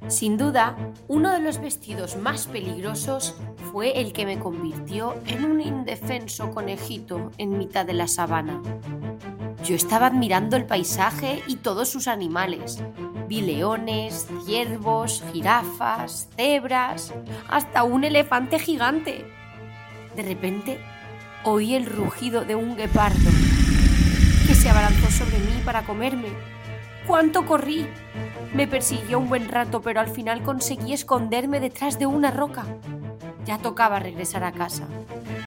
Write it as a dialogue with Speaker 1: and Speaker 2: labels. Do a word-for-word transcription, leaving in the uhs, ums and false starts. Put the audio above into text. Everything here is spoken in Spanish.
Speaker 1: Sin duda, uno de los vestidos más peligrosos fue el que me convirtió en un indefenso conejito en mitad de la sabana. Yo estaba admirando el paisaje y todos sus animales. Vi leones, ciervos, jirafas, cebras, hasta un elefante gigante. De repente, oí el rugido de un guepardo que se abalanzó sobre mí para comerme. ¡Cuánto corrí! Me persiguió un buen rato, pero al final conseguí esconderme detrás de una roca. Ya tocaba regresar a casa.